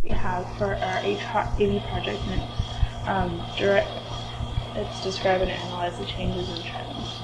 we have for our AV project, and it's describe and analyze the changes and trends.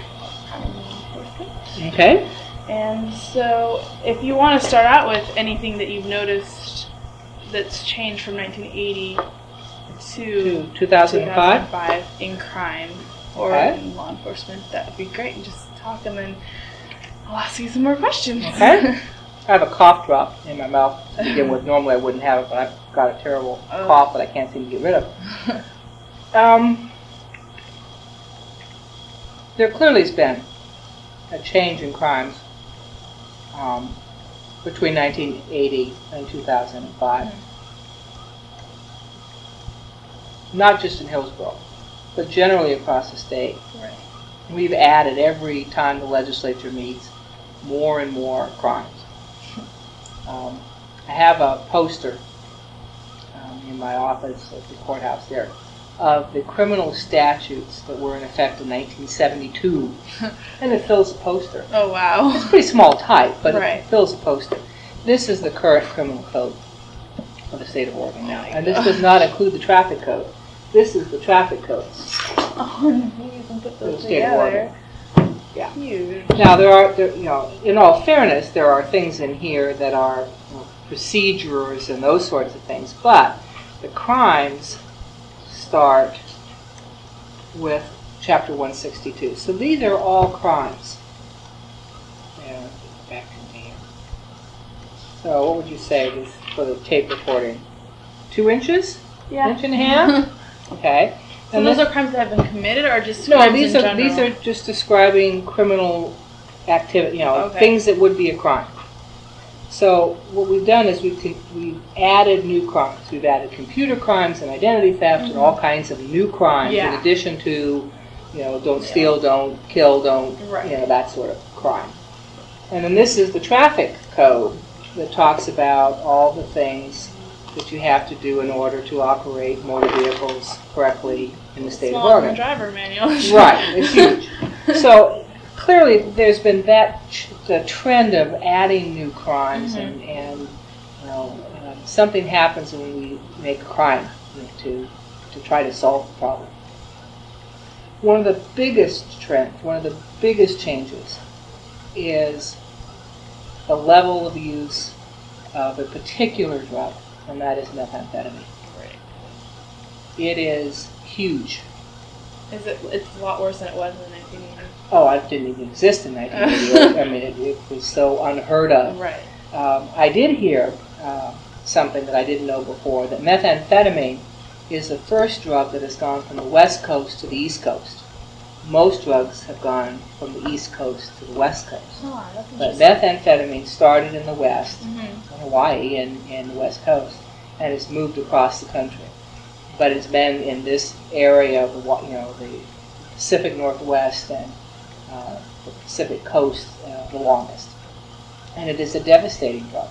Okay. And so, if you want to start out with anything that you've noticed that's changed from 1980 to 2005 in crime or in law enforcement, that would be great. And just talk, and then I'll ask you some more questions. Okay. I have a cough drop in my mouth to begin with. Normally I wouldn't have it, but I've got a terrible cough that I can't seem to get rid of. There clearly has been a change in crimes between 1980 and 2005. Not just in Hillsborough, but generally across the state. Right. We've added, every time the legislature meets, more and more crimes. I have a poster in my office at the courthouse there of the criminal statutes that were in effect in 1972, and it fills a poster. Oh, wow. It's pretty small type, but right. It fills a poster. This is the current criminal code of the state of Oregon now, and this does not include the traffic code. This is the traffic code. Oh, you can put those state of Oregon. Yeah. Huge. Now in all fairness, there are things in here that are procedures and those sorts of things, but the crimes start with Chapter 162. So these are all crimes. Yeah, back to me. So what would you say this for the tape recording? 2 inches? Yeah. Inch and a half? Okay. So and those are crimes that have been committed, or just no? crimes These in are general? these are just describing criminal activity. Okay. Things that would be a crime. So what we've done is we've added new crimes. We've added computer crimes and identity theft and all kinds of new crimes in addition to, don't steal, don't kill, don't, that sort of crime. And then this is the traffic code that talks about all the things that you have to do in order to operate motor vehicles correctly in the state of Oregon. The driver manual. Right, it's huge. So clearly there's been the trend of adding new crimes, and something happens when we make a crime to try to solve the problem. One of the biggest trends, one of the biggest changes is the level of use of a particular drug, and that is methamphetamine. Right. It is huge. It's a lot worse than it was in 1980. Oh, it didn't even exist in 1980. I mean, it was so unheard of. Right. I did hear something that I didn't know before, that methamphetamine is the first drug that has gone from the West Coast to the East Coast. Most drugs have gone from the East Coast to the West Coast. Oh, that's But interesting. methamphetamine started in the West, Mm-hmm. in Hawaii and the West Coast, and it's moved across the country. But it's been in this area of the Pacific Northwest and the Pacific Coast the longest. And it is a devastating drug.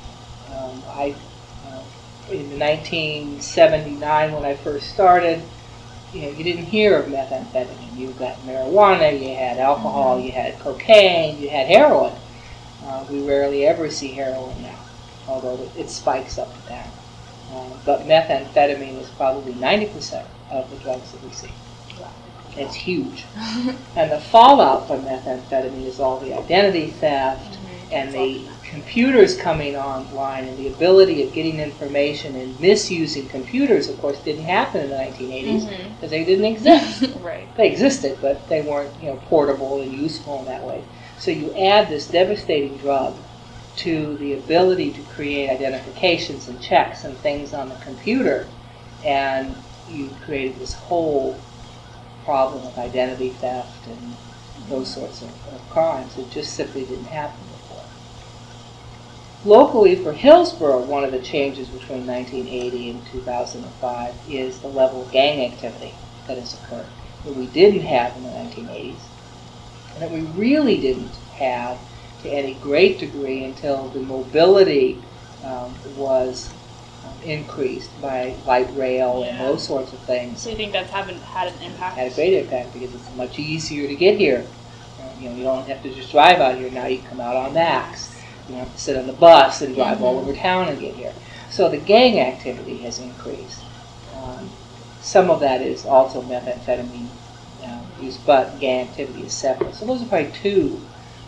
In 1979, when I first started, you didn't hear of methamphetamine. You got marijuana, you had alcohol, you had cocaine, you had heroin. We rarely ever see heroin now, although it spikes up and down. But methamphetamine is probably 90% of the drugs that we see. It's huge. And the fallout from methamphetamine is all the identity theft and the computers coming online, and the ability of getting information and misusing computers, of course, didn't happen in the 1980s because they didn't exist. Right. They existed, but they weren't portable and useful in that way. So you add this devastating drug to the ability to create identifications and checks and things on the computer, and you created this whole problem of identity theft and those sorts of crimes that just simply didn't happen before. Locally for Hillsborough, one of the changes between 1980 and 2005 is the level of gang activity that has occurred that we didn't have in the 1980s, and that we really didn't have to any great degree until the mobility was increased by light rail and those sorts of things. So you think that's had an impact? Had a great impact because it's much easier to get here. You don't have to just drive out here now. You can come out on Max. You don't have to sit on the bus and drive all over town and get here. So the gang activity has increased. Some of that is also methamphetamine use, but gang activity is separate. So those are probably two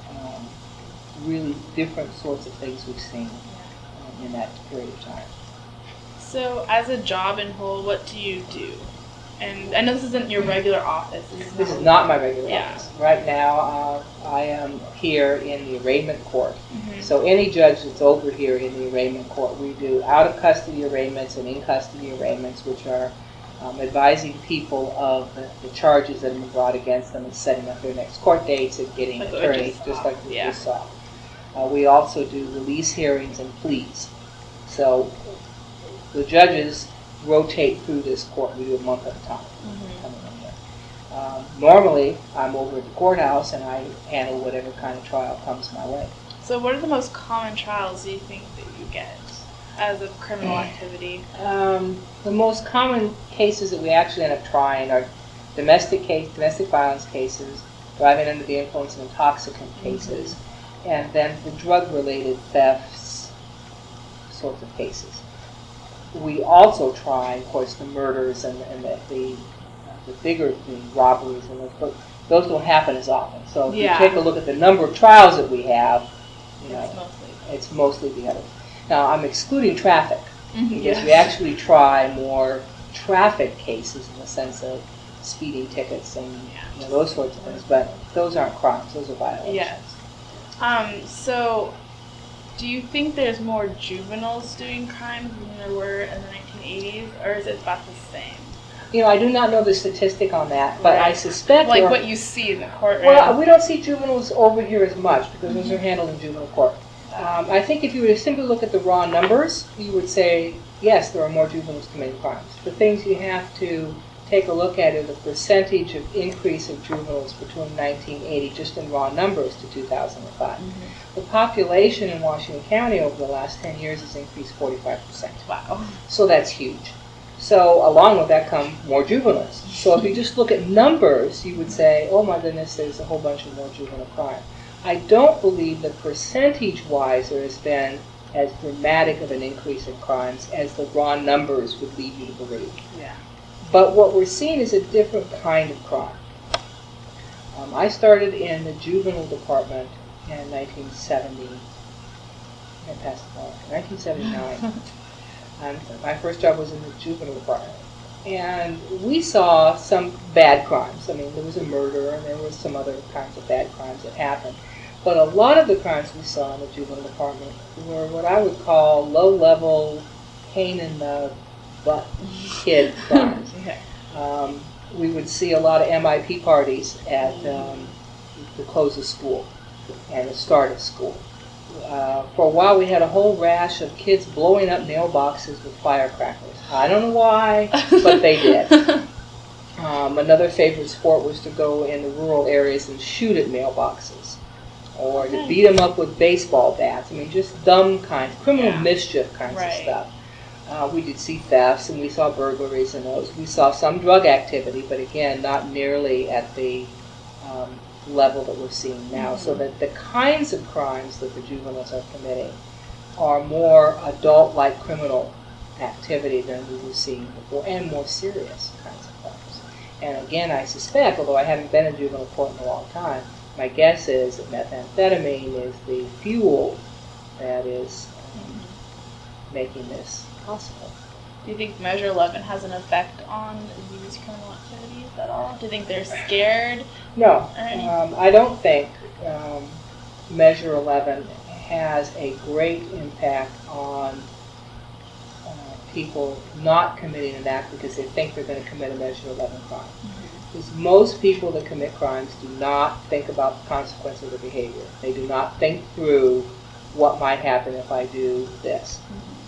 really different sorts of things we've seen in that period of time. So as a job in whole, what do you do? And I know this isn't your regular office. This is not my regular office. Right now, I am here in the arraignment court. Mm-hmm. So any judge that's over here in the arraignment court, we do out-of-custody arraignments and in-custody arraignments, which are advising people of the charges that have been brought against them and setting up their next court dates and getting attorneys, just like we just saw. We also do release hearings and pleas. So the judges rotate through this court. We do a month at a time. Mm-hmm. Normally, I'm over at the courthouse and I handle whatever kind of trial comes my way. So what are the most common trials do you think that you get as a criminal activity? The most common cases that we actually end up trying are domestic violence cases, driving under the influence of intoxicant cases, and then the drug-related thefts sorts of cases. We also try, of course, the murders and the bigger robberies, and those don't happen as often. So if you take a look at the number of trials that we have, it's mostly the others. Now, I'm excluding traffic, because we actually try more traffic cases in the sense of speeding tickets and those sorts of things, but those aren't crimes, those are violations. Yes. So, do you think there's more juveniles doing crimes than there were in the 1980s, or is it about the same? I do not know the statistic on that, but I suspect... Like what you see in the courtroom. Well, we don't see juveniles over here as much, because those are handled in juvenile court. I think if you were to simply look at the raw numbers, you would say, yes, there are more juveniles committing crimes. The things you have to take a look at are the percentage of increase of juveniles between 1980, just in raw numbers, to 2005. The population in Washington County over the last 10 years has increased 45%. Wow. So that's huge. So along with that come more juveniles. So if you just look at numbers, you would say, oh my goodness, there's a whole bunch of more juvenile crime. I don't believe that percentage-wise there has been as dramatic of an increase in crimes as the raw numbers would lead you to believe. Yeah. But what we're seeing is a different kind of crime. I started in the juvenile department in 1979. And my first job was in the juvenile department. And we saw some bad crimes. I mean, there was a murder and there was some other kinds of bad crimes that happened. But a lot of the crimes we saw in the juvenile department were what I would call low-level, pain-in-the-butt kid crimes. We would see a lot of MIP parties at the close of school and the start of school. For a while, we had a whole rash of kids blowing up mailboxes with firecrackers. I don't know why, but they did. Another favorite sport was to go in the rural areas and shoot at mailboxes, or to beat them up with baseball bats. I mean, just dumb kinds, criminal mischief kinds of stuff. We did see thefts, and we saw burglaries and those. We saw some drug activity, but again, not nearly at the level that we're seeing now. So that the kinds of crimes that the juveniles are committing are more adult-like criminal activity than we were seeing before, and more serious kinds of crimes. And again, I suspect, although I haven't been in juvenile court in a long time, my guess is that methamphetamine is the fuel that is making this possible. Do you think Measure 11 has an effect on these criminal activities at all? Do you think they're scared? No. I don't think Measure 11 has a great impact on people not committing an act because they think they're going to commit a Measure 11 crime. Because most people that commit crimes do not think about the consequence of their behavior. They do not think through what might happen if I do this.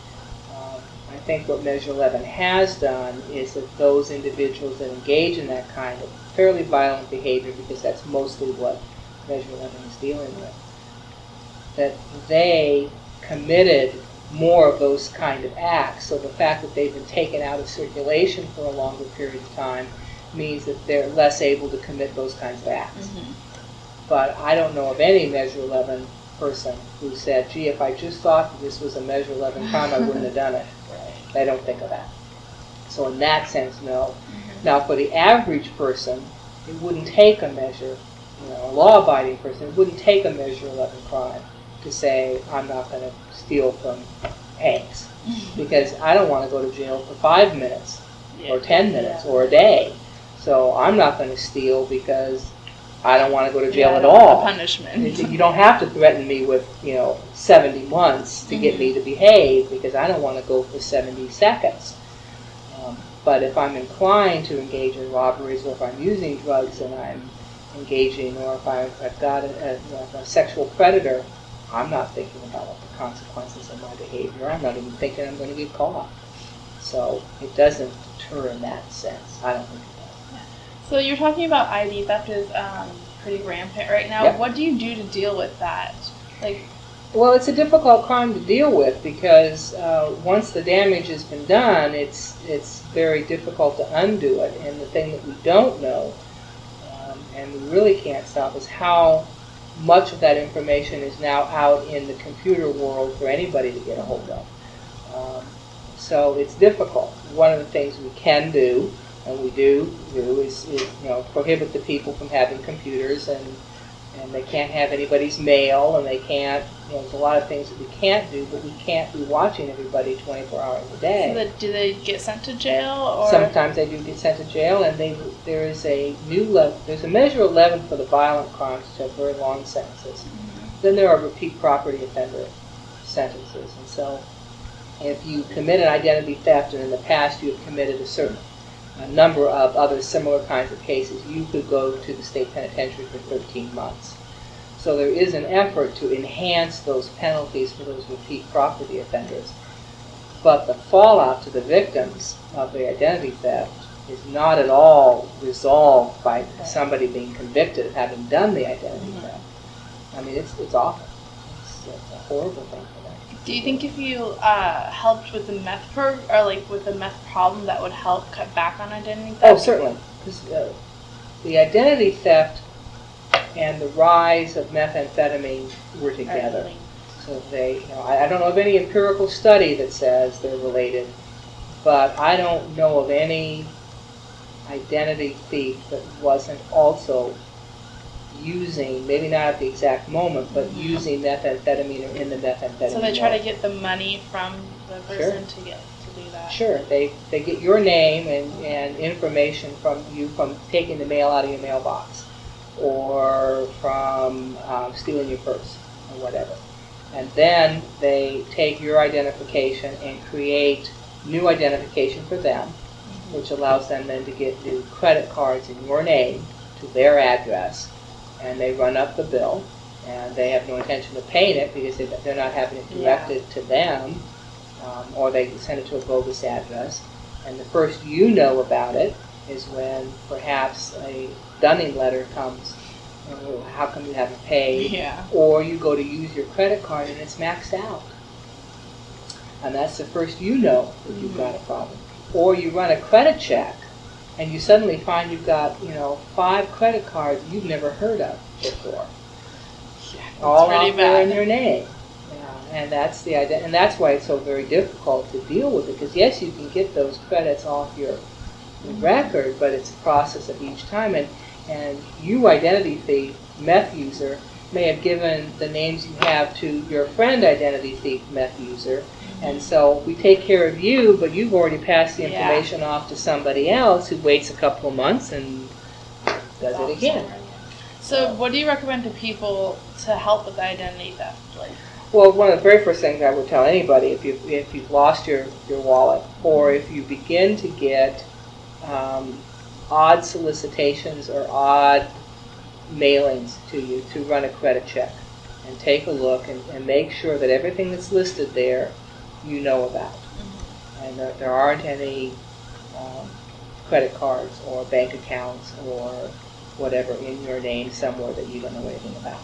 I think what Measure 11 has done is that those individuals that engage in that kind of fairly violent behavior, because that's mostly what Measure 11 is dealing with, that they committed more of those kind of acts. So the fact that they've been taken out of circulation for a longer period of time means that they're less able to commit those kinds of acts. But I don't know of any Measure 11 person who said, gee, if I just thought that this was a Measure 11 crime, I wouldn't have done it. They don't think of that. So in that sense, no. Now, for the average person, it wouldn't take a measure, a law-abiding person, it wouldn't take a Measure 11 crime to say, I'm not going to steal from Hanks. Because I don't want to go to jail for 5 minutes or 10 minutes or a day. So I'm not going to steal because I don't want to go to jail at all. Punishment. You don't have to threaten me with 70 months to get me to behave, because I don't want to go for 70 seconds. But if I'm inclined to engage in robberies, or if I'm using drugs and I'm engaging, or if I've got a sexual predator, I'm not thinking about what the consequences of my behavior. I'm not even thinking I'm going to get caught. So it doesn't deter in that sense. I don't think it does. Yeah. So you're talking about ID theft is pretty rampant right now. Yep. What do you do to deal with that? Well, it's a difficult crime to deal with, because once the damage has been done, it's very difficult to undo it. And the thing that we don't know, and we really can't stop, is how much of that information is now out in the computer world for anybody to get a hold of. So it's difficult. One of the things we can do, and we do is prohibit the people from having computers, and they can't have anybody's mail, and they can't, there's a lot of things that we can't do, but we can't be watching everybody 24 hours a day. So do they get sent to jail? Or? Sometimes they do get sent to jail, and there is a new level. There's a Measure 11 for the violent crimes, which have very long sentences. Then there are repeat property offender sentences. And so if you commit an identity theft, and in the past you have committed a number of other similar kinds of cases, you could go to the state penitentiary for 13 months. So there is an effort to enhance those penalties for those repeat property offenders. But the fallout to the victims of the identity theft is not at all resolved by somebody being convicted of having done the identity theft. I mean, it's awful. It's a horrible thing for them. Do you think if you helped with the meth with the meth problem, that would help cut back on identity theft? Oh, certainly. Because the identity theft and the rise of methamphetamine were together. So they, I don't know of any empirical study that says they're related, but I don't know of any identity thief that wasn't also using, maybe not at the exact moment, but using methamphetamine or in the methamphetamine. So they try to get the money from the person to do that? Sure. They get your name and information from you from taking the mail out of your mailbox, or from stealing your purse, or whatever. And then they take your identification and create new identification for them, which allows them then to get new credit cards in your name to their address, and they run up the bill, and they have no intention of paying it because they're not having it directed to them, or they send it to a bogus address. And the first you know about it is when perhaps a dunning letter comes, how come you haven't paid? Yeah. Or you go to use your credit card and it's maxed out. And that's the first you know that you've got a problem. Or you run a credit check and you suddenly find you've got, 5 credit cards you've never heard of before. Yeah, all out there in your name. And that's the idea, and that's why it's so very difficult to deal with it. Because yes, you can get those credits off your record, but it's a process of each time. And you, identity thief, meth user, may have given the names you have to your friend, identity thief, meth user. And so we take care of you, but you've already passed the information off to somebody else who waits a couple of months and does it again. So what do you recommend to people to help with identity theft? Well, one of the very first things I would tell anybody, if you've lost your wallet, or if you begin to get odd solicitations or odd mailings to you, to run a credit check and take a look and make sure that everything that's listed there you know about. And that there aren't any credit cards or bank accounts or whatever in your name somewhere that you don't know anything about.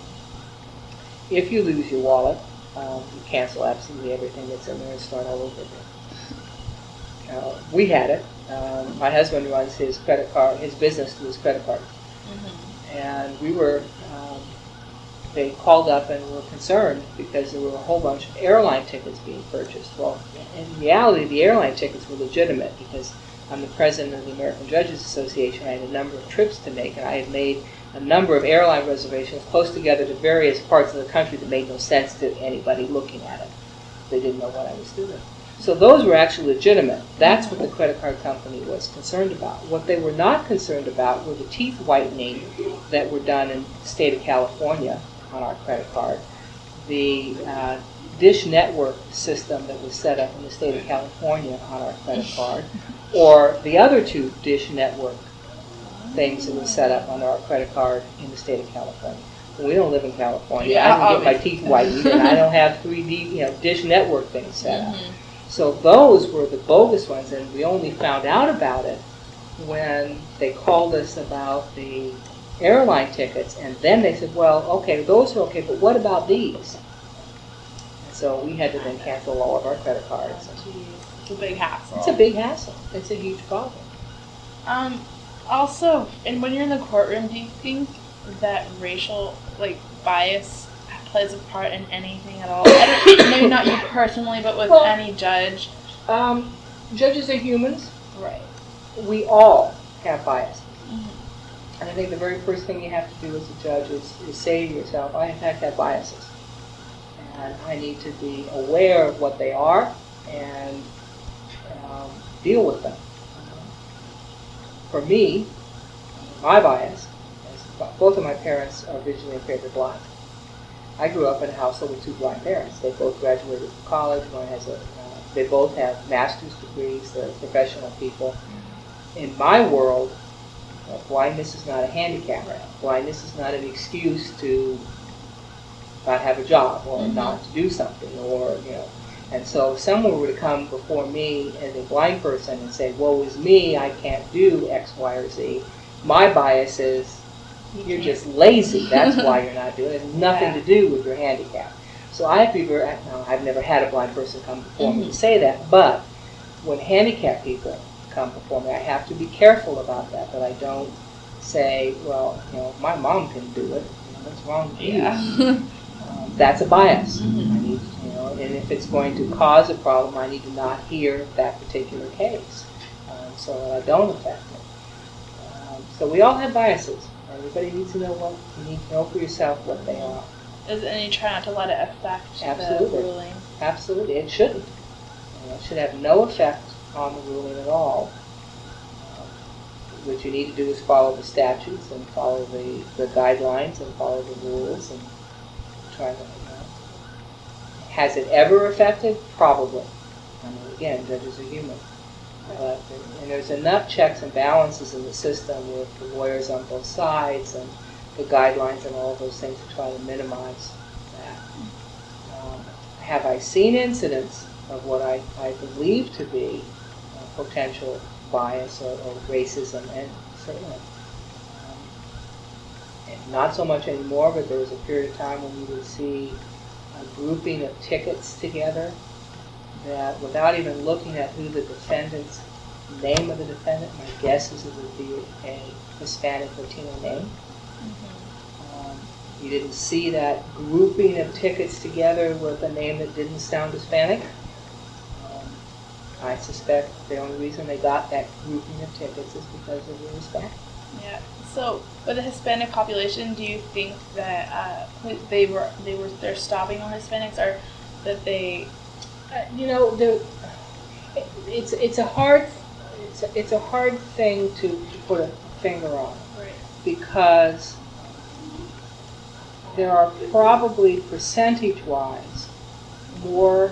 If you lose your wallet, you cancel absolutely everything that's in there and start all over again. We had it. My husband runs his credit card, his business through his credit card. And we were they called up and were concerned because there were a whole bunch of airline tickets being purchased. Well, in reality, the airline tickets were legitimate because I'm the president of the American Judges Association. I had a number of trips to make, and I had made a number of airline reservations close together to various parts of the country that made no sense to anybody looking at it. They didn't know what I was doing. So those were actually legitimate. That's what the credit card company was concerned about. What they were not concerned about were the teeth whitening that were done in the state of California on our credit card, the Dish Network system that was set up in the state of California on our credit card, or the other two Dish Network things that were set up on our credit card in the state of California. We don't live in California. Yeah, I don't get my teeth whitened, and I don't have 3D, Dish Network things set up. So those were the bogus ones, and we only found out about it when they called us about the airline tickets, and then they said, well, okay, those are okay, but what about these? And so we had to then cancel all of our credit cards. It's a big hassle. It's a big hassle. It's a huge problem. Also, and when you're in the courtroom, do you think that racial bias plays a part in anything at all? Maybe not you personally, but with any judge. Judges are humans. Right. We all have biases. Mm-hmm. And I think the very first thing you have to do as a judge is say to yourself, I in fact have biases. And I need to be aware of what they are and deal with them. For me, my bias, both of my parents are visually impaired, they're blind. I grew up in a household with two blind parents. They both graduated from college. One has they both have master's degrees. They're professional people. In my world, blindness is not a handicap. Blindness is not an excuse to not have a job or not to do something, or And so if someone were to come before me as a blind person and say, woe is me, I can't do X, Y, or Z, my bias is, you're just lazy. That's why you're not doing it. It has nothing to do with your handicap. So I have to be very, I've never had a blind person come before me to say that, but when handicapped people come before me, I have to be careful about that I don't say, well, my mom can do it. What's wrong with you? That's a bias. I need, and if it's going to cause a problem, I need to not hear that particular case so that I don't affect it. So we all have biases. Everybody needs to know you need to know for yourself what they are. And you try not to let it affect the ruling. Absolutely. It shouldn't. It should have no effect on the ruling at all. What you need to do is follow the statutes and follow the guidelines and follow the rules and try to. Has it ever affected? Probably. Again, judges are human. And there's enough checks and balances in the system with the lawyers on both sides and the guidelines and all of those things to try to minimize that. Have I seen incidents of what I believe to be potential bias or racism? And certainly. And not so much anymore, but there was a period of time when you would see a grouping of tickets together that without even looking at who the defendant's name of the defendant, my guess is it would be a Hispanic Latino name. You didn't see that grouping of tickets together with a name that didn't sound Hispanic. I suspect the only reason they got that grouping of tickets is because of the Hispanic. Yeah. So, with the Hispanic population, do you think that they're stopping on Hispanics, or that they? It's a hard thing to put a finger on, right? Because there are probably percentage-wise more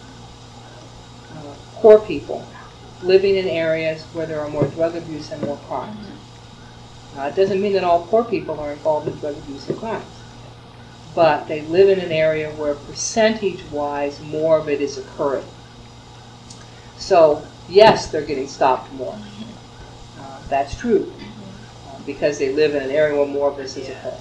poor people living in areas where there are more drug abuse and more crime. It doesn't mean that all poor people are involved in drug abuse and crimes, but they live in an area where percentage-wise more of it is occurring. So, yes, they're getting stopped more. That's true, because they live in an area where more of this is occurring.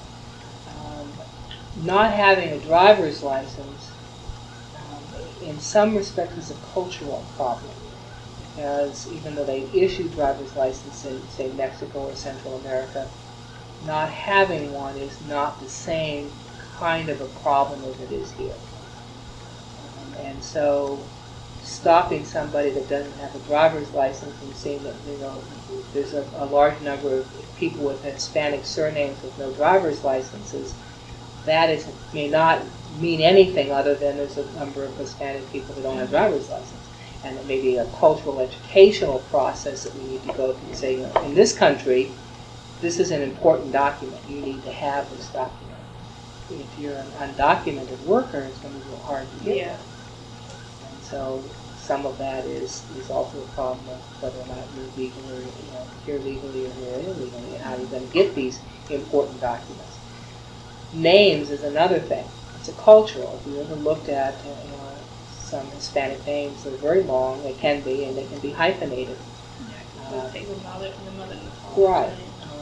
Not having a driver's license, in some respects, is a cultural problem. Because even though they issue driver's license in, say, Mexico or Central America, not having one is not the same kind of a problem as it is here. And so stopping somebody that doesn't have a driver's license and saying that, there's a large number of people with Hispanic surnames with no driver's licenses, that may not mean anything other than there's a number of Hispanic people who don't have driver's license. And it may be a cultural educational process that we need to go through and say, in this country, this is an important document. You need to have this document. If you're an undocumented worker, it's going to be real hard to get that. And so some of that is also a problem of whether or not you're legal or here legally or here illegally, and how you're going to get these important documents. Names is another thing. It's a cultural. If you ever looked at some Hispanic names, they're very long. They can be, and they can be hyphenated. Take the mother and the mother and the father. Right.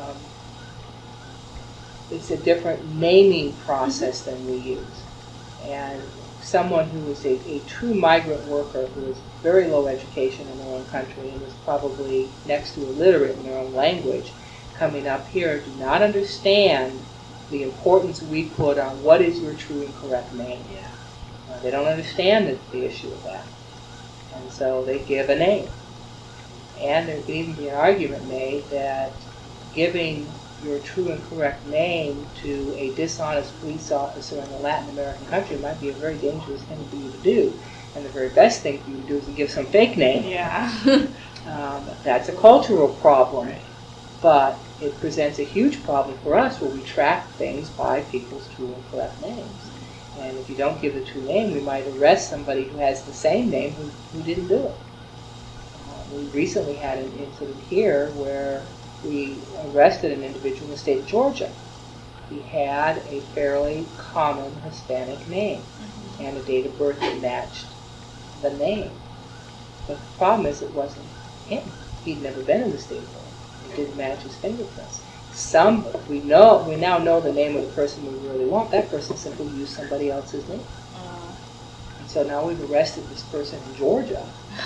It's a different naming process than we use. And someone who is a true migrant worker who has very low education in their own country and is probably next to illiterate in their own language, coming up here do not understand the importance we put on what is your true and correct name. They don't understand the issue of that. And so they give a name. And there could even be an argument made that giving your true and correct name to a dishonest police officer in a Latin American country might be a very dangerous thing for you to do. And the very best thing for you to do is to give some fake name. That's a cultural problem. Right. But it presents a huge problem for us where we track things by people's true and correct names. And if you don't give the true name, we might arrest somebody who has the same name who didn't do it. We recently had an incident here where we arrested an individual in the state of Georgia. He had a fairly common Hispanic name and a date of birth that matched the name. But the problem is it wasn't him. He'd never been in the state of Georgia. It didn't match his fingerprints. We now know the name of the person we really want. That person simply used somebody else's name. And so now we've arrested this person in Georgia.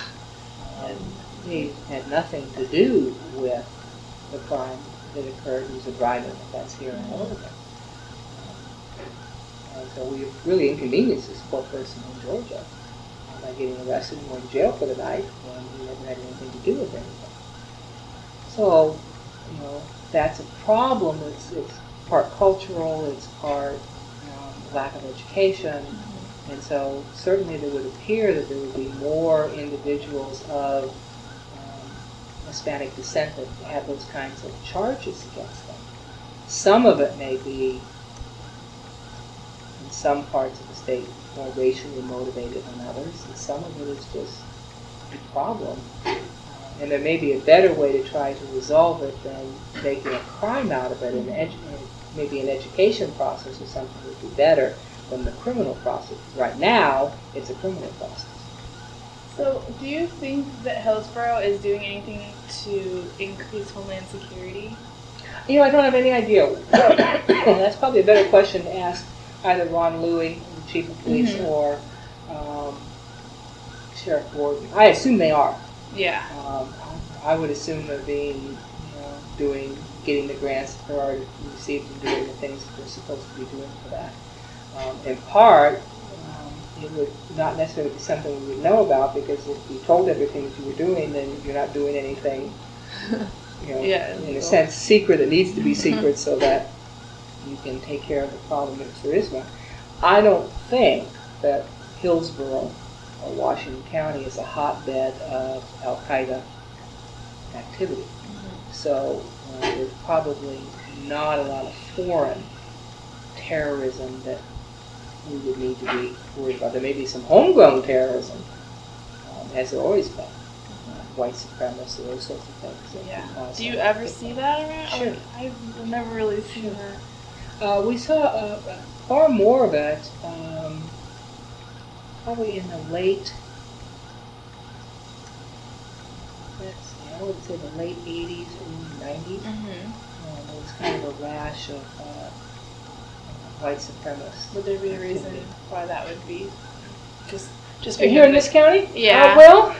He had nothing to do with the crime that occurred. It was a driving offense here in Oregon. And so we really inconvenienced this poor person in Georgia by getting arrested and going to jail for the night when he never had anything to do with anything. So, that's a problem. It's part cultural, it's part lack of education. And so certainly it would appear that there would be more individuals of Hispanic descent that have those kinds of charges against them. Some of it may be, in some parts of the state, more racially motivated than others, and some of it is just a problem. And there may be a better way to try to resolve it than making a crime out of it, and maybe an education process or something would be better than the criminal process. Right now, it's a criminal process. So, do you think that Hillsborough is doing anything to increase homeland security? I don't have any idea. That's probably a better question to ask either Ron Louie, the chief of police, or Sheriff Gordon. I assume they are. Yeah. I would assume they're getting the grants that they're already received and doing the things that they're supposed to be doing for that. In part, it would not necessarily be something we would know about, because if you told everything that you were doing, then you're not doing anything, in a sense, secret that needs to be secret so that you can take care of the problem if there is one. I don't think that Hillsborough or Washington County is a hotbed of Al-Qaeda activity. So there's probably not a lot of foreign terrorism that we would need to be worried about. There may be some homegrown terrorism, as there always been. White supremacy, those sorts of things. Yeah. Do you ever see that around? Sure. I've never really seen that. We saw far more of it probably in the late, I would say the late 80s, early 90s. There was kind of a rash of white supremacists. Would there be a reason why that would be? Just here in this county? Yeah.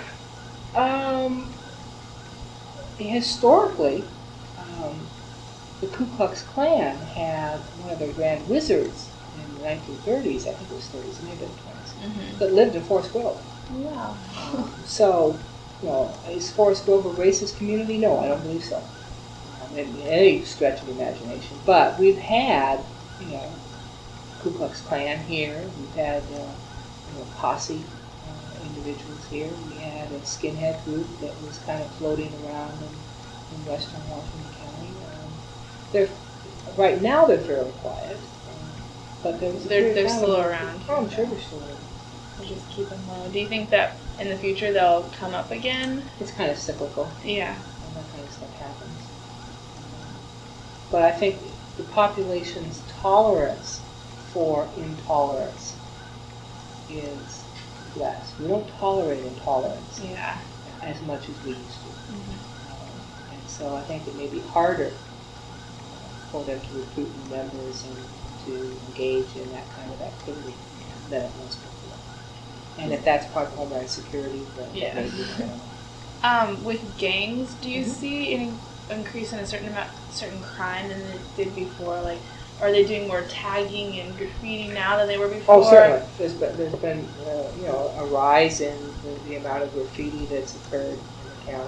Historically, the Ku Klux Klan had one of their grand wizards in the 1930s, I think it was 30s, maybe the 20s, that lived in Forest Grove. Yeah. So, is Forest Grove a racist community? No, I don't believe so. In any stretch of the imagination. But we've had, Ku Klux Klan here. We've had, posse individuals here. We had a skinhead group that was kind of floating around in western Washington County. Right now they're fairly quiet, but they're still around. Oh, I'm sure they're still around. We'll just keep them low. Do you think that in the future they'll come up again? It's kind of cyclical. Yeah. And that kind of stuff happens. But I think the population's tolerance for intolerance is less. We don't tolerate intolerance as much as we used to. And so I think it may be harder for them to recruit new members and to engage in that kind of activity than it was before. And if that's part of Homeland Security, then that may be with gangs, do you see any increase in a certain crime than they did before? Like, are they doing more tagging and graffiti now than they were before? Oh, certainly. There's been a rise in the amount of graffiti that's occurred in the county.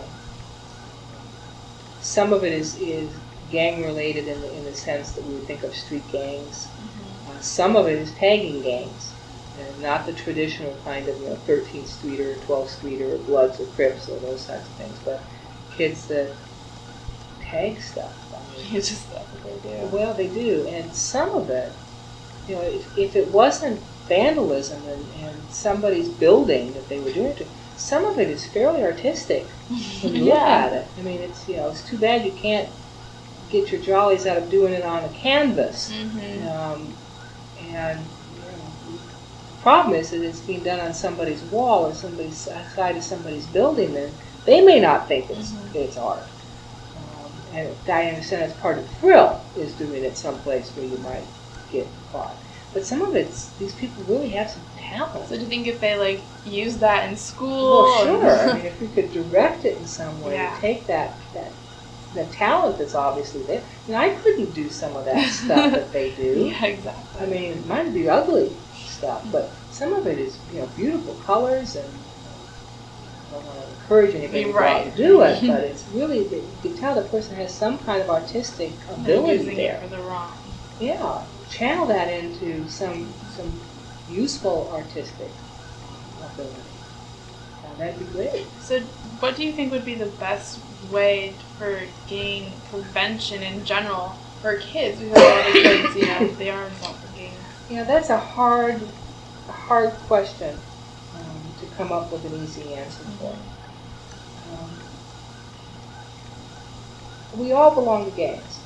Some of it is gang related in the sense that we would think of street gangs. Some of it is tagging gangs, and not the traditional kind of 13th Streeter, 12th Streeter, Bloods or Crips or those types of things, but kids that tag stuff. It's just stuff that they do. Well, they do, and some of it, if it wasn't vandalism and somebody's building that they were doing it to, some of it is fairly artistic when you look at it. I mean, it's it's too bad you can't get your jollies out of doing it on a canvas. And the problem is that it's being done on somebody's wall or somebody's side of somebody's building, then they may not think it's art. And I understand that's part of the thrill, is doing it someplace where you might get caught. But some of these people really have some talent. So do you think if they use that in school? Well, sure. I mean, if we could direct it in some way, take the talent that's obviously there. I couldn't do some of that stuff that they do. Yeah, exactly. I mean, it might be ugly stuff, but some of it is beautiful colors, and I don't want to encourage anybody to go out and do it, but it's really, you can tell the person has some kind of artistic ability using there. It for the wrong. Yeah, channel that into some useful artistic ability. That'd be great. So what do you think would be the best way for gang prevention in general for kids? Because a lot of kids, they are involved in gangs. Yeah, that's a hard question to come up with an easy answer for. We all belong to gangs.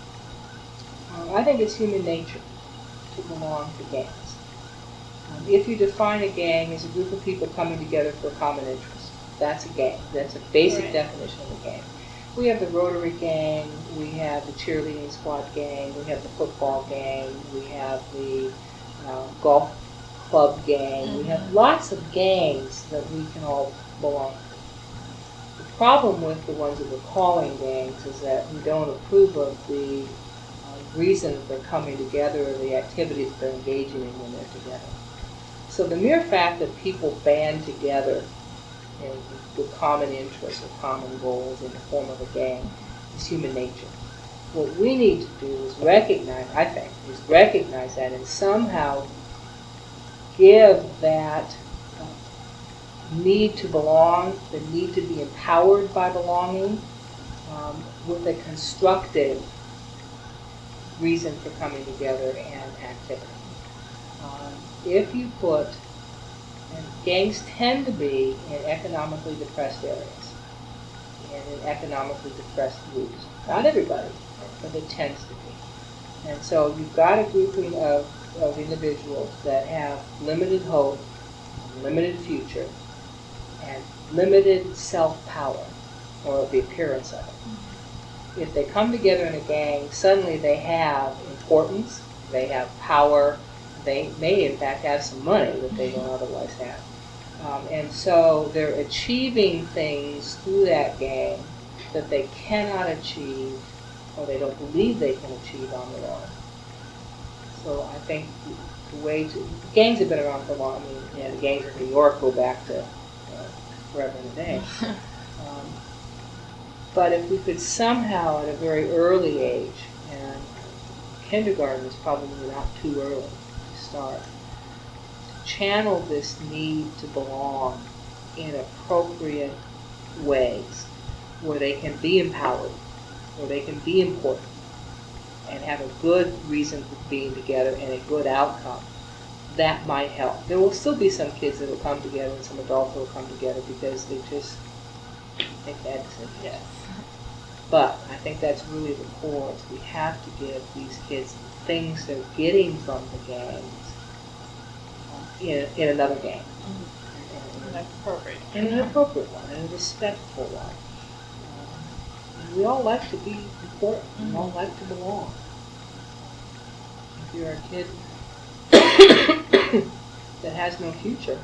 I think it's human nature to belong to gangs. If you define a gang as a group of people coming together for a common interest, that's a gang. That's a basic definition of a gang. We have the Rotary gang, we have the cheerleading squad gang, we have the football gang, we have the golf club gang. We have lots of gangs that we can all belong to. The problem with the ones that we're calling gangs is that we don't approve of the reason that they're coming together or the activities they're engaging in when they're together. So the mere fact that people band together with common interests or common goals in the form of a gang is human nature. What we need to do is recognize that and somehow give that need to belong, the need to be empowered by belonging, with a constructive reason for coming together and activity. If you put, and gangs tend to be in economically depressed areas and in economically depressed groups. Not everybody, but it tends to be. And so you've got a grouping of individuals that have limited hope, limited future, and limited self-power, or the appearance of it. If they come together in a gang, suddenly they have importance, they have power, they may in fact have some money that they don't otherwise have. And so they're achieving things through that gang that they cannot achieve, or they don't believe they can achieve on their own. So I think the way to, the gangs have been around for a long. I mean, the gangs in New York go back to forever and a day. But if we could somehow, at a very early age, and kindergarten is probably not too early to start, channel this need to belong in appropriate ways where they can be empowered, where they can be important, and have a good reason for being together and a good outcome, that might help. There will still be some kids that will come together and some adults that will come together because they just make bad decisions. Yes. But I think that's really the core. We have to give these kids things they're getting from the gangs in another gang. Mm-hmm. And an appropriate one, and a respectful one. And we all like to be important. Mm-hmm. We all like to belong. If you're a kid that has no future,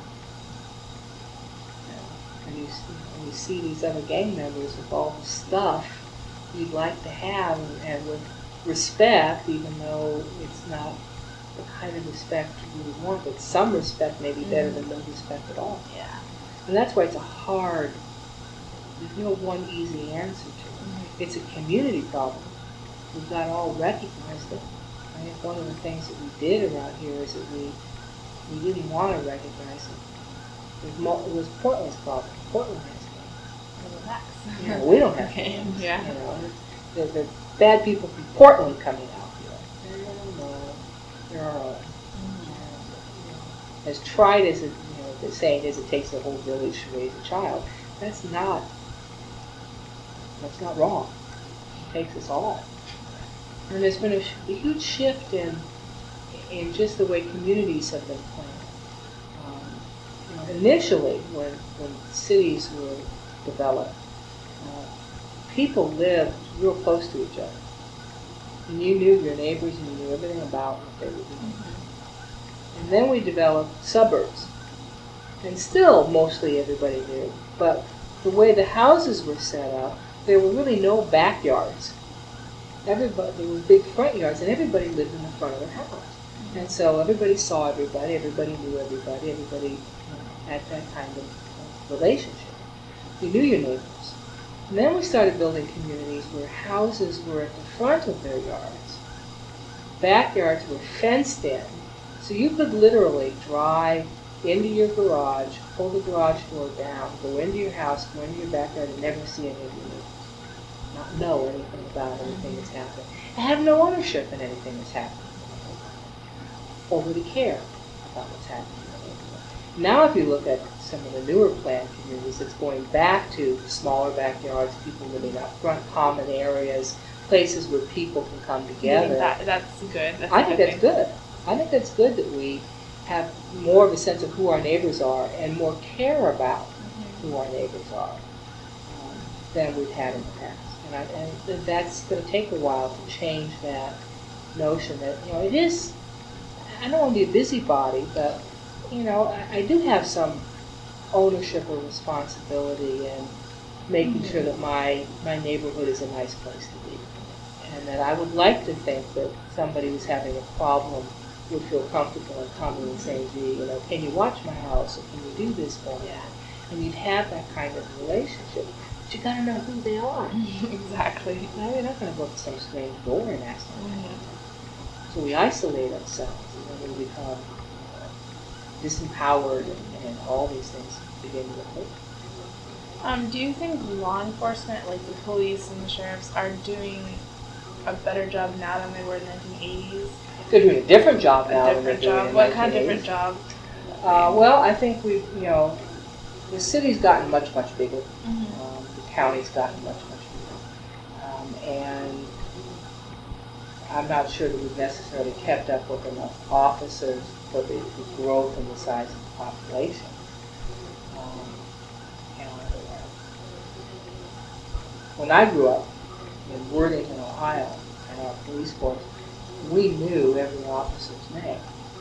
and you see these other gang members with all the stuff you'd like to have, and with respect, even though it's not the kind of respect you would want, but some respect may be better than no respect at all. Yeah. And that's why it's there's no one easy answer to it. Mm-hmm. It's a community problem. We've got to all recognize that. I think one of the things that we did around here is that we didn't want to recognize it. It was Portland's problem. Portland has games. We don't have games. Yeah. The bad people from Portland coming out here. No, there are. As tried as it, the saying is, it takes a whole village to raise a child. That's not wrong. It takes us all. And there's been a huge shift in just the way communities have been planned. Initially, when cities were developed, people lived real close to each other. And you knew your neighbors and you knew everything about what they were doing. Mm-hmm. And then we developed suburbs. And still, mostly everybody knew. But the way the houses were set up, there were really no backyards. There were big front yards, and everybody lived in the front of their house. Mm-hmm. And so everybody saw everybody knew everybody had that kind of relationship. You knew your neighbors. And then we started building communities where houses were at the front of their yards. Backyards were fenced in, so you could literally drive into your garage, pull the garage door down, go into your house, go into your backyard, and never see any of your neighbors. Not know anything about anything that's happening. And have no ownership in anything that's happening. Or really care about what's happening. Now if you look at some of the newer planned communities, it's going back to smaller backyards, people living up front, common areas, places where people can come together. That's good. I think that's good. I think that's good that we have more of a sense of who our neighbors are and more care about who our neighbors are than we've had in the past. And that's going to take a while to change that notion that, it is, I don't want to be a busybody, but, I do have some ownership or responsibility in making sure that my neighborhood is a nice place to be. And that I would like to think that somebody who's having a problem would feel comfortable in coming and saying, gee, can you watch my house, or can you do this for me? And you'd have that kind of relationship. But you got to know who they are. Exactly. You're not going to go to some strange door and ask them. So we isolate ourselves, and then we become disempowered, and all these things begin to occur. Do you think law enforcement, like the police and the sheriffs, are doing a better job now than they were in the 1980s? They're doing a different job now than they're doing in the 1980s. What kind of different job? Well, I think the city's gotten much, much bigger. Mm-hmm. The county's gotten much, much bigger. And I'm not sure that we've necessarily kept up with enough officers for the growth and the size of the population. When I grew up in Worthington, Ohio, in our police force, we knew every officer's name.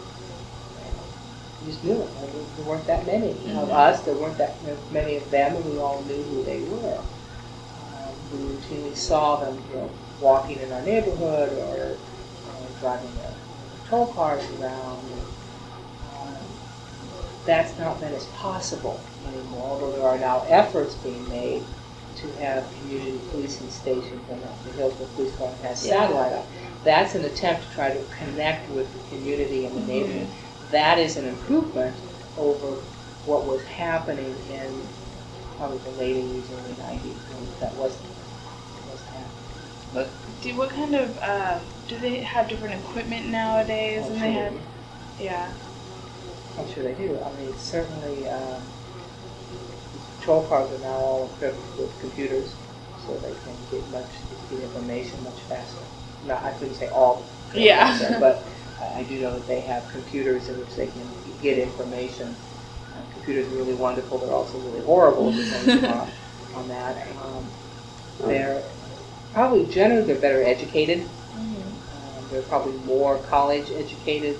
We just knew it. There weren't that many of us. There weren't that many of them, and we all knew who they were. We routinely saw them, walking in our neighborhood or driving a patrol cars around. That's not been as possible anymore, although there are now efforts being made to have community policing stations, and the Hillsborough Police Department has satellite up. That's an attempt to try to connect with the community and the neighborhood. That is an improvement over what was happening in probably the late 80s, early 90s, when that wasn't happening. What kind of, do they have different equipment nowadays? I'm and sure they have, do. yeah. I'm sure they do. I mean, certainly patrol cars are now all equipped with computers, so they can get information much faster. No, I couldn't say all. Yeah. But I do know that they have computers in which they can get information. Computers are really wonderful. They're also really horrible depending on that. They're probably generally they're better educated. They're probably more college educated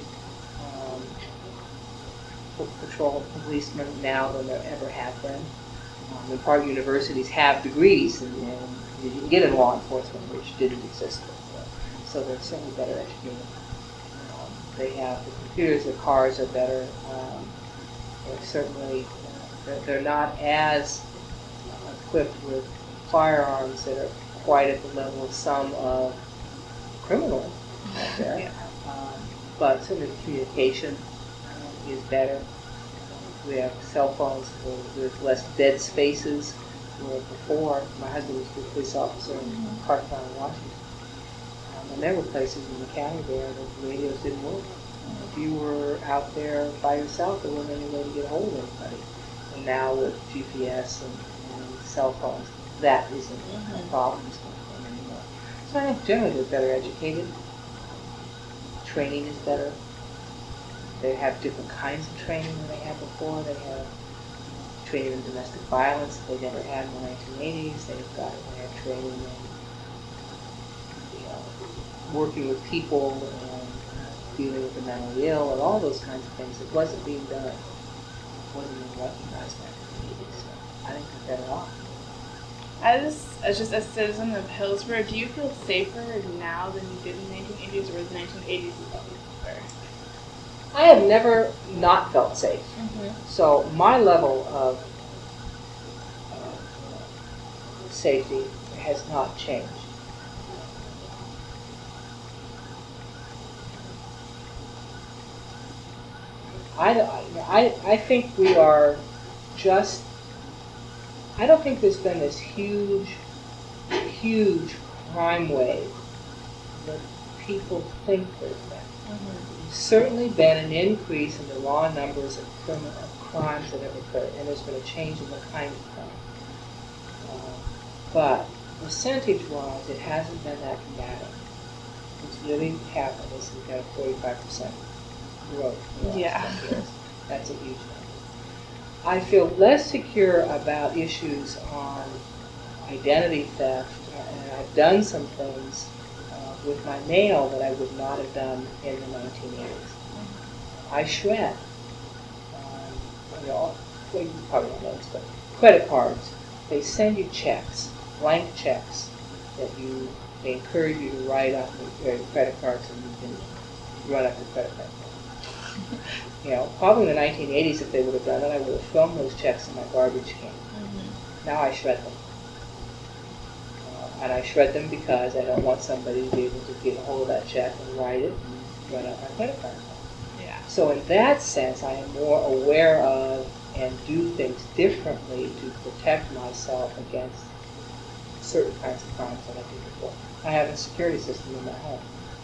patrol policemen now than there ever have been. In part, universities have degrees, and you can get in law enforcement, which didn't exist before. So they're certainly better educated. They have the computers, the cars are better. They're certainly they're not as equipped with firearms that are quite at the level of some of criminals out there. Yeah. But certainly communication is better. We have cell phones with less dead spaces. Where before, my husband was a police officer in Park County, Washington. And there were places in the county there that the radios didn't work. If you were out there by yourself, there wasn't any way to get a hold of anybody. And now with GPS and cell phones, that isn't a problem anymore. So I think generally they're better educated. Training is better. They have different kinds of training than they had before. They have training in domestic violence that they never had in the 1980s. They have training in working with people and dealing with the mentally ill and all those kinds of things. It wasn't being done. It wasn't being recognized back in the 80s. So I think they're better off. As just a citizen of Hillsborough, do you feel safer now than you did in the 1980s, or was the 1980s safer? I have never not felt safe. So my level of safety has not changed. I think we are just, I don't think there's been this huge crime wave that people think there's been. There's certainly been an increase in the raw numbers of crimes that have occurred, and there's been a change in the kind of crime. But percentage-wise, it hasn't been that dramatic. What's really happened is we've got a 45% growth in the last 10 years. That's a huge number. I feel less secure about issues on identity theft, and I've done some things with my mail that I would not have done in the 1980s. I shred. You probably don't know this, but credit cards, they send you checks, blank checks, that they encourage you to write on your credit cards, and you can run up your credit card. Probably in the 1980s, if they would have done it, I would have thrown those checks in my garbage can. Now I shred them. And I shred them because I don't want somebody to be able to get a hold of that check and write it and run up my credit card. Yeah. So in that sense, I am more aware of and do things differently to protect myself against certain kinds of crimes than I did before. I have a security system in my home.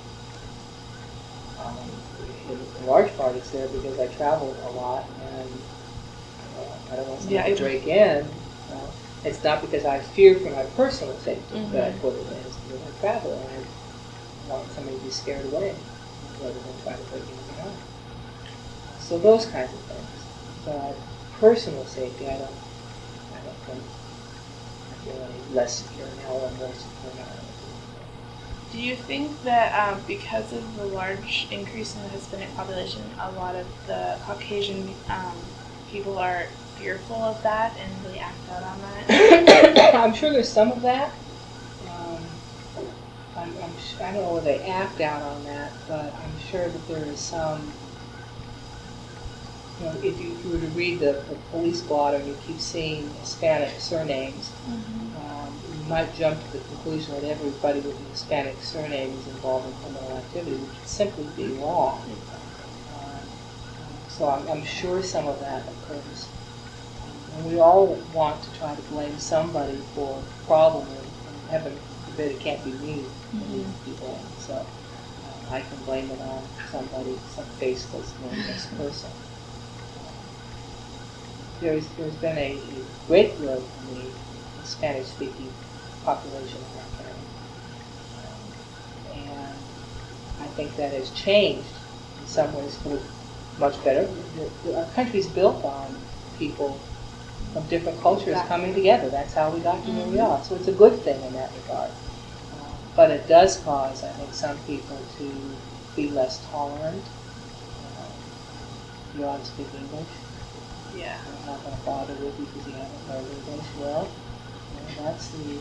In large part, it's there because I travel a lot, and I don't want somebody to break in. It's not because I fear for my personal safety that I put it in. It's because I travel, and I want somebody to be scared away rather than try to break into my home. So those kinds of things. But personal safety, I don't think I feel any less secure now or more secure now. Do you think that because of the large increase in the Hispanic population, a lot of the Caucasian people are fearful of that and really act out on that? I'm sure there's some of that. I'm I don't know whether they act out on that, but I'm sure that there is some. You know, if you were to read the police blotter and you keep seeing Hispanic surnames, you might jump to the conclusion that everybody with a Hispanic surname is involved in criminal activity, which would simply be wrong. So I'm sure some of that occurs. And we all want to try to blame somebody for a problem, and heaven forbid it can't be me that needs to be blamed. So I can blame it on somebody, some faceless, nameless person. There's been a great growth in the Spanish-speaking population of our county. And I think that has changed in some ways for the much better. Our country's built on people from different cultures coming together. That's how we got to where we are. So it's a good thing in that regard. But it does cause, I think, some people to be less tolerant. You ought to speak English. Yeah. I'm not going to bother with you because you haven't learned English well. That's the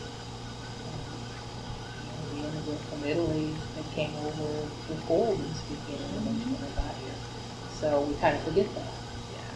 immigrant from Italy that came over before we speak English when they got here. So we kind of forget that. Yeah.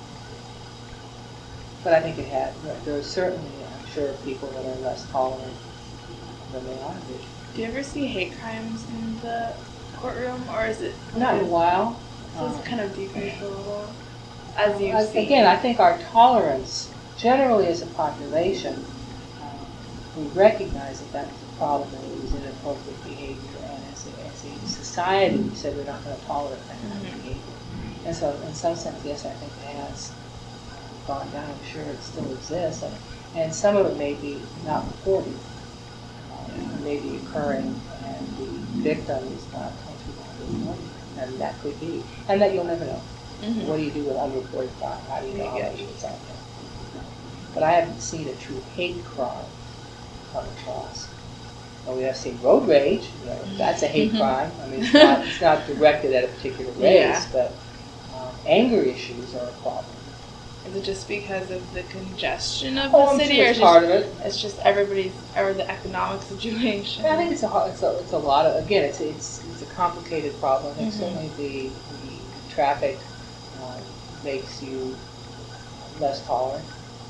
But I think it had. There are certainly, I'm sure, people that are less tolerant than they are. Do you ever see hate crimes in the courtroom, or is it? Not in a while. So it's kind of decreased a little, as you see. Again, I think our tolerance, generally as a population, we recognize that that's a problem and it was inappropriate behavior, and as a society, we said we're not going to tolerate that kind of behavior. And so, in some sense, yes, I think it has gone down. I'm sure it still exists, and some of it may be not reported. It may be occurring, and the victim is not reported, and that could be, and that you'll never know. What do you do with unreported crime? How do you know how much it's out there? But I haven't seen a true hate crime come across. Well, we have seen road rage. That's a hate crime. I mean, it's not directed at a particular race, but anger issues are a problem. Is it just because of the congestion of the city, sure it's part of it? It's just everybody's, or the economic situation? I think it's a lot of, again, it's a complicated problem. I think certainly the traffic makes you less tolerant,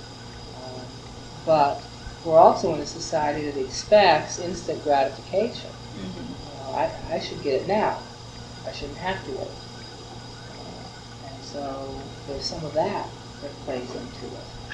but we're also in a society that expects instant gratification. I should get it now. I shouldn't have to wait. And so there's some of that plays into it.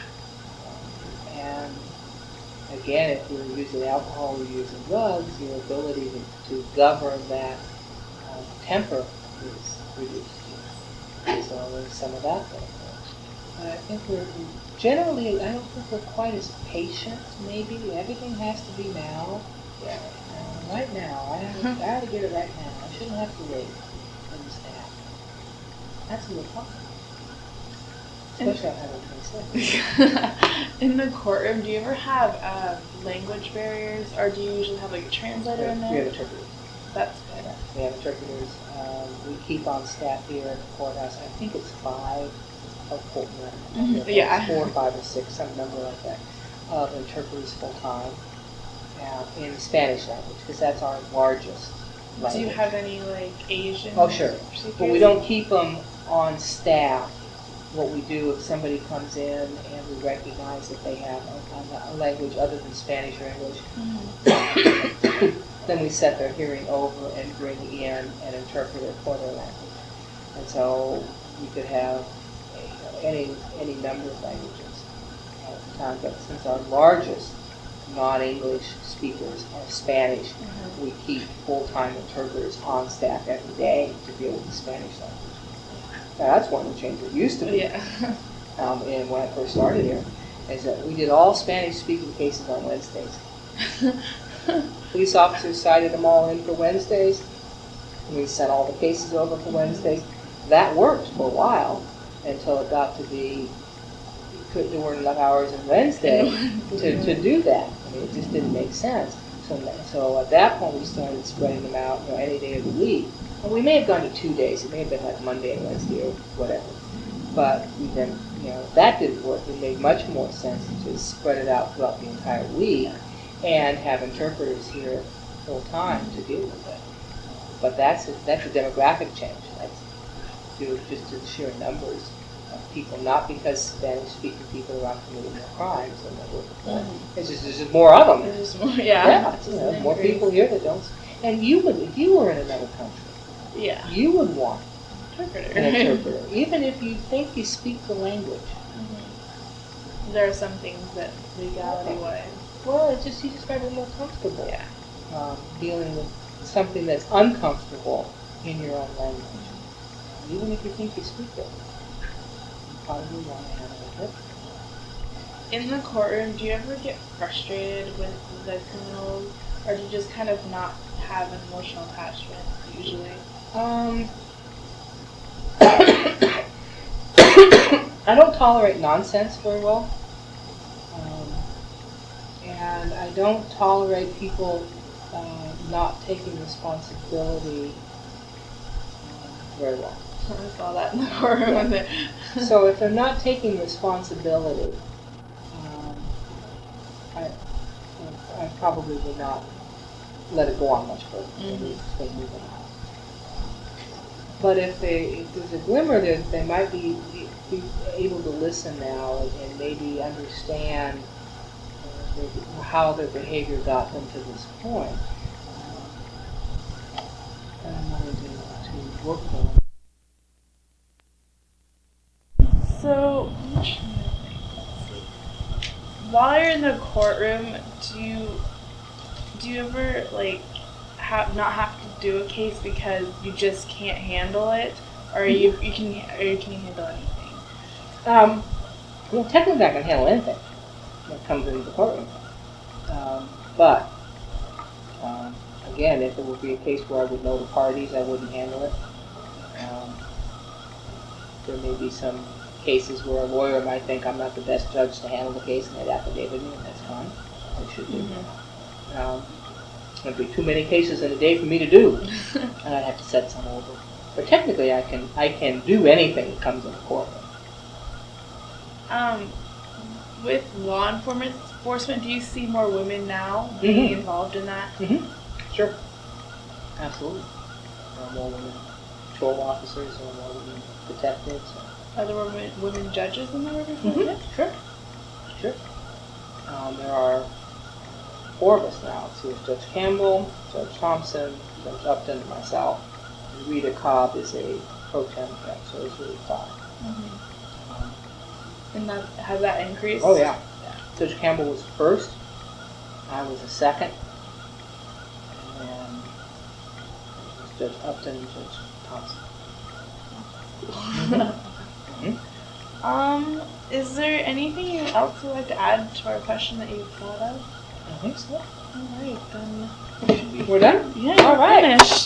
And again, if you're using alcohol or using drugs, your ability to govern that temper is reduced. So there's some of that going on. But I think we're generally, I don't think we're quite as patient, maybe. Everything has to be now. Yeah. Right now. I have to get it right now. I shouldn't have to wait for this to happen. That's a little problem. Especially on having 26. In the courtroom, do you ever have language barriers, or do you usually have like a translator in there? We have interpreters. That's good. We have interpreters. We keep on staff here at the courthouse. I think it's 5. Yeah. 4, 5, or 6, some number like that, of interpreters full time in Spanish language, because that's our largest language. Do you have any like Asian? Oh, sure. But we don't keep them on staff. What we do, if somebody comes in and we recognize that they have a language other than Spanish or English, then we set their hearing over and bring in an interpreter for their language. And so we could have any number of languages at the time, but since our largest non-English speakers are Spanish, we keep full-time interpreters on staff every day to deal with the Spanish language. Now, that's one of the changes. It used to be, and when I first started here, is that we did all Spanish-speaking cases on Wednesdays. Police officers cited them all in for Wednesdays, and we sent all the cases over for Wednesdays. That worked for a while, until it got to be, there weren't enough hours on Wednesday to do that. I mean, it just didn't make sense. So at that point, we started spreading them out, any day of the week. And we may have gone to 2 days. It may have been like Monday and Wednesday or whatever. But then, that didn't work. It made much more sense to spread it out throughout the entire week and have interpreters here full time to deal with it. But that's a demographic change. That's due just to the sheer numbers of people, not because Spanish-speaking people are not committing more crimes than they were before. It's just there's just more of them. There's just more, yeah. More people here that don't. And you would, if you were in another country, you would want an interpreter, even if you think you speak the language. There are some things that legality-wise. Well, you just find it more comfortable. Dealing with something that's uncomfortable in your own language. Even if you think you speak it, you probably want to have an interpreter. In the courtroom, do you ever get frustrated with the criminals, or do you just kind of not have an emotional attachment usually? I don't tolerate nonsense very well. And I don't tolerate people not taking responsibility very well. I saw that in the courtroom with it. So if they're not taking responsibility, I probably would not let it go on much further. Maybe they move it on. But if there's a glimmer that they might be able to listen now and maybe understand how their behavior got them to this point, and I'm willing to work with them. So, while you're in the courtroom, do you ever not have to do a case because you just can't handle it, or you can handle anything? Well, technically, I can handle anything that comes into the courtroom. But again, if it would be a case where I would know the parties, I wouldn't handle it. There may be some cases where a lawyer might think I'm not the best judge to handle the case, and they'd affidavit me, and that's fine. I should do. There'd be too many cases in a day for me to do, and I'd have to set some over. But technically, I can do anything that comes in the courtroom. With law enforcement, do you see more women now being involved in that? Sure. Absolutely. There are more women patrol officers, there are more women detectives. Are there women judges in the river? Sure. There are 4 of us now. So there's Judge Campbell, Judge Thompson, Judge Upton, and myself. And Rita Cobb is a pro tem judge, so there's really 5. And has that increased? Oh, yeah. Judge Campbell was first. I was the second. And it was Judge Upton and Judge Thompson. Is there anything else you'd like to add to our question that you've thought of? I think so. All right, then We're done? Yeah, we're finished.